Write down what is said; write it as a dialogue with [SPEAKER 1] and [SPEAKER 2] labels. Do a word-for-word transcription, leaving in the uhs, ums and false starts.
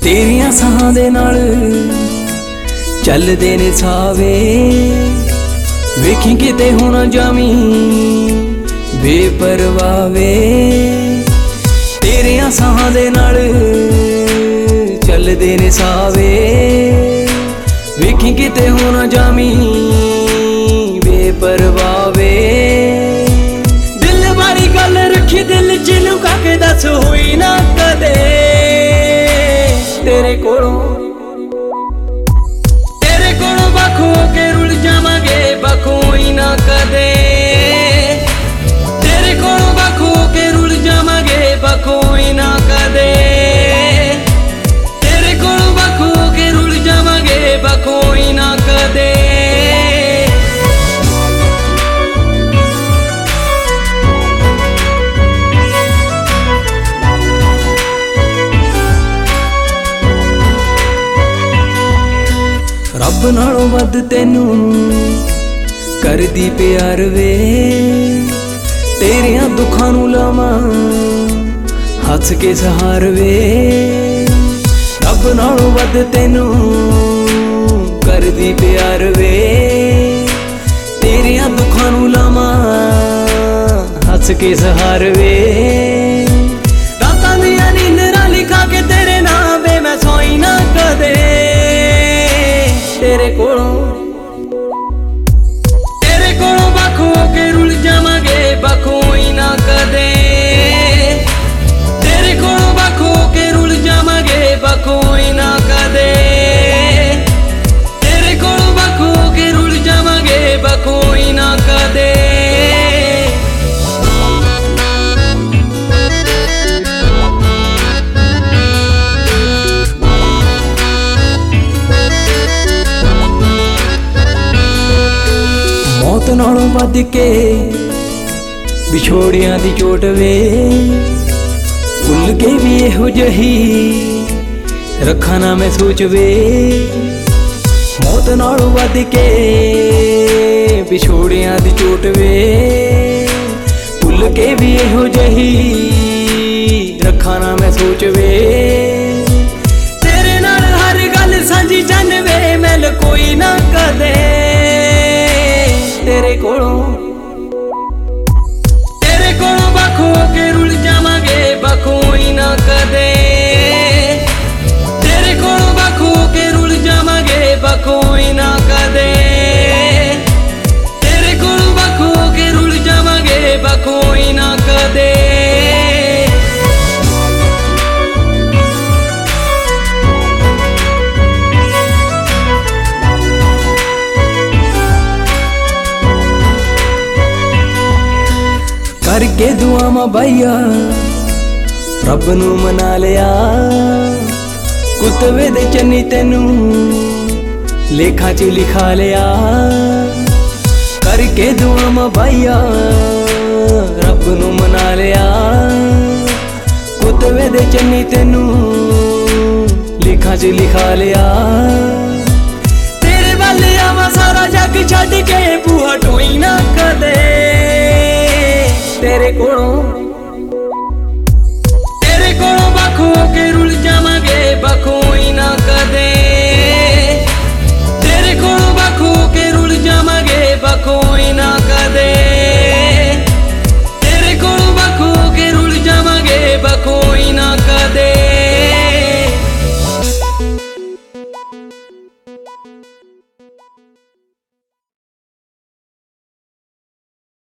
[SPEAKER 1] तेरियां साहां दे नाल चलदे ने सावे, वेखी किते होना जामी बेपरवावे। तेरियां साहां दे नाल चलदे ने सावे, वेखी किते होना जामी बेपरवावे। दिल वाली गल रखी दिल च लुका के दस होई ना कदे तेरे कोलों, तेरे कोलों बखो के रुल जावांगे बखो ही ना कदे। तेरे कोलों बखो के रुल जावांगे बखो ही ना कदे। तेरे कोलों बखो के रुल जावांगे बखो ही ना कदे। रब नालों वध तैनू करदी प्यार वे, तेरियां दुखां नू लावां हस के सहार वे। रब नालों वध तैनू करदी प्यार वे, तेरियां दुखां नू लावां हस के सहार वे। रातां दियां नींदरां लिखा के तेरे नाम वे मैं सोई ना कदे तेरे कोलों, तेरे कोलों बखो के रुल जावांगे बखो ही ना कदे। तेरे कोलों बखो के रुल जावांगे बखो ही ना कदे। तेरे कोलों बखो के रुल जावांगे बखो ही ना कदे। मौत नालों वध के विछोड़ियां दी चोट वे, भुल के भी इहो जही रखा ना मैं सोच वे। मौत नालों वध के विछोड़ियां दी चोट वे, भुल के भी इहो जही रखा ना मैं सोच वे। तेरे नाल हर गल सांझी जन वे मैल कोई ना कदे तेरे कोलों, तेरे कोलों बखो के रुल जावांगे बखो ही ना कदे। तेरे कोलों बखो के रुल जावांगे बखो ही ना कदे। तेरे कोलों बखो के रुल जावांगे बखो ही ना कदे। करके दुआवां बाइया रब नू मना लिया, कुतवे दे चन्नी तैनू लेखा च लिखा लिया। करके दुआवां बाइया रब नू मना लिया, कुतवे दे चन्नी तैनू लेखा च लिखा लिया। तेरे वल आवां सारा जग छड्ड के बूहा टोई ना कदे तेरे कोलों।